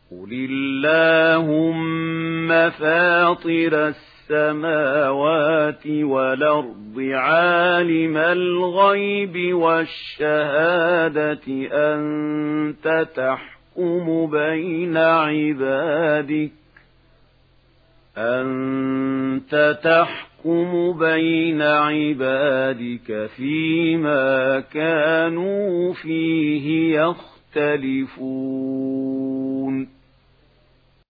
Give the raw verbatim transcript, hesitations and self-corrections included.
قل اللهم فاطر السماوات والأرض عالم الغيب والشهادة أنت تحكم بين عبادك أنت تحكم بين عبادك فيما كانوا فيه يختلفون